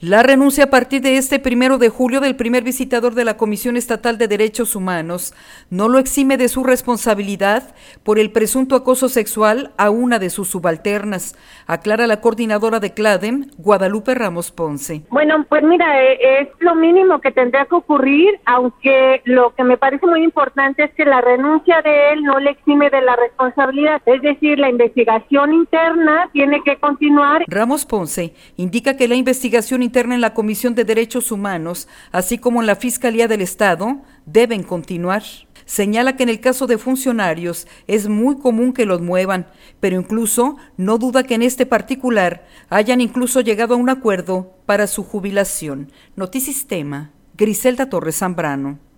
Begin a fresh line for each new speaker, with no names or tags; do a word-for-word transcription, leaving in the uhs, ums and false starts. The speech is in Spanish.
La renuncia a partir de este primero de julio del primer visitador de la Comisión Estatal de Derechos Humanos no lo exime de su responsabilidad por el presunto acoso sexual a una de sus subalternas, aclara la coordinadora de CLADEM, Guadalupe Ramos Ponce.
Bueno, pues mira, es lo mínimo que tendría que ocurrir, aunque lo que me parece muy importante es que la renuncia de él no le exime de la responsabilidad, es decir, la investigación interna tiene que continuar.
Ramos Ponce indica que la investigación interna en la Comisión de Derechos Humanos, así como en la Fiscalía del Estado, deben continuar. Señala que en el caso de funcionarios es muy común que los muevan, pero incluso no duda que en este particular hayan incluso llegado a un acuerdo para su jubilación. Notisistema, Griselda Torres Zambrano.